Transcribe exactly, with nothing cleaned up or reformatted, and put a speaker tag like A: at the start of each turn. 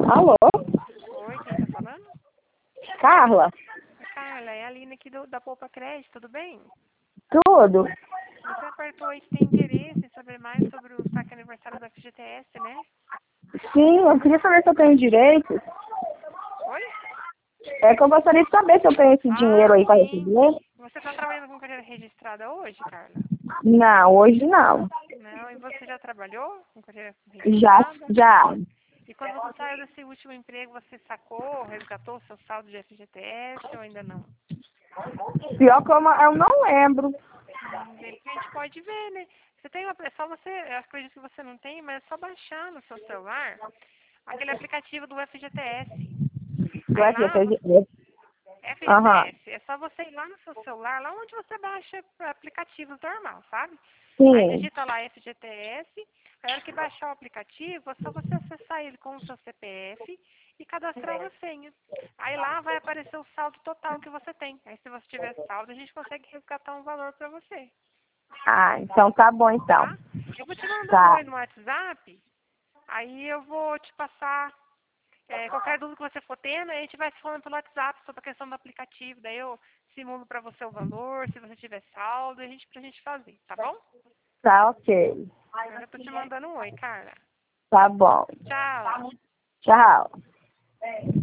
A: Alô?
B: Oi, quem tá falando?
A: Carla?
B: Carla, é a Aline aqui do, da Poupa Crédito, tudo bem?
A: Tudo?
B: Você apertou aí se tem interesse em saber mais sobre o saque aniversário da F G T S, né?
A: Sim, eu queria saber se eu tenho direito.
B: Oi?
A: É que eu gostaria de saber se eu tenho esse dinheiro
B: Ah,
A: aí para
B: sim.
A: receber.
B: Você tá trabalhando com carteira registrada hoje, Carla?
A: Não, hoje não.
B: Não, e você já trabalhou com carteira
A: Já,
B: registrada?
A: já.
B: E quando você saiu desse último emprego, você sacou, resgatou o seu saldo de F G T S ou ainda não?
A: Pior que eu não, eu não lembro.
B: Hum, de repente a gente pode ver, né? Você tem uma, é só você, eu acredito que você não tem, mas é só baixar no seu celular aquele aplicativo do F G T S.
A: Do
B: Aí lá, você,
A: F G T S. Aham.
B: F G T S, é só você ir lá no seu celular, lá onde você baixa aplicativos normal, sabe? Aí
A: Sim.
B: digita lá F G T S, aí a hora que baixar o aplicativo, é só você acessar ele com o seu C P F e cadastrar uma senha. Aí lá vai aparecer o saldo total que você tem. Aí se você tiver saldo, a gente consegue resgatar um valor para você,
A: Ah, então tá bom então.
B: tá? Eu vou te mandar um
A: Tá.
B: oi no WhatsApp, aí eu vou te passar é, qualquer dúvida que você for tendo, a gente vai se falando pelo WhatsApp sobre a questão do aplicativo, daí eu simulo para você o valor, se você tiver saldo, a gente, pra gente fazer, tá bom?
A: Tá ok.
B: Eu já tô te mandando um oi, cara.
A: Tá bom.
B: Tchau.
A: Tchau.